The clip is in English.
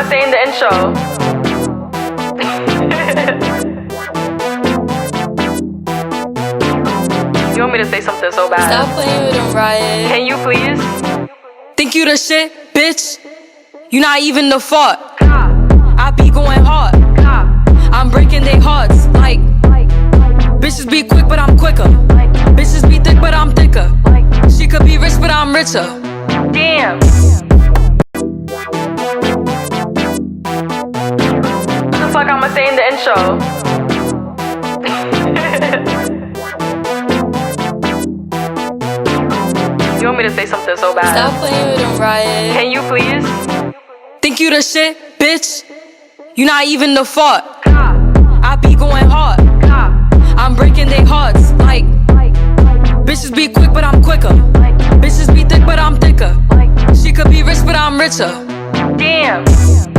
say in the intro. You want me to say something so bad? Stop playing with them, Riot. Can you please? Think you the shit, bitch? You not even the fault. I be going hard. I'm breaking their hearts. Like bitches be quick, but I'm quicker. Bitches be thick, but I'm thicker. She could be rich, but I'm richer. Damn. What the fuck I'ma say in the intro? You want me to say something so bad? Stop playing with them, Riot. Can you please? Think you the shit, bitch? You not even the fault. I be going hard. I'm breaking their hearts. Like bitches be quick, but I'm quicker. Bitches be thick, but I'm thicker. She could be rich, but I'm richer. Damn.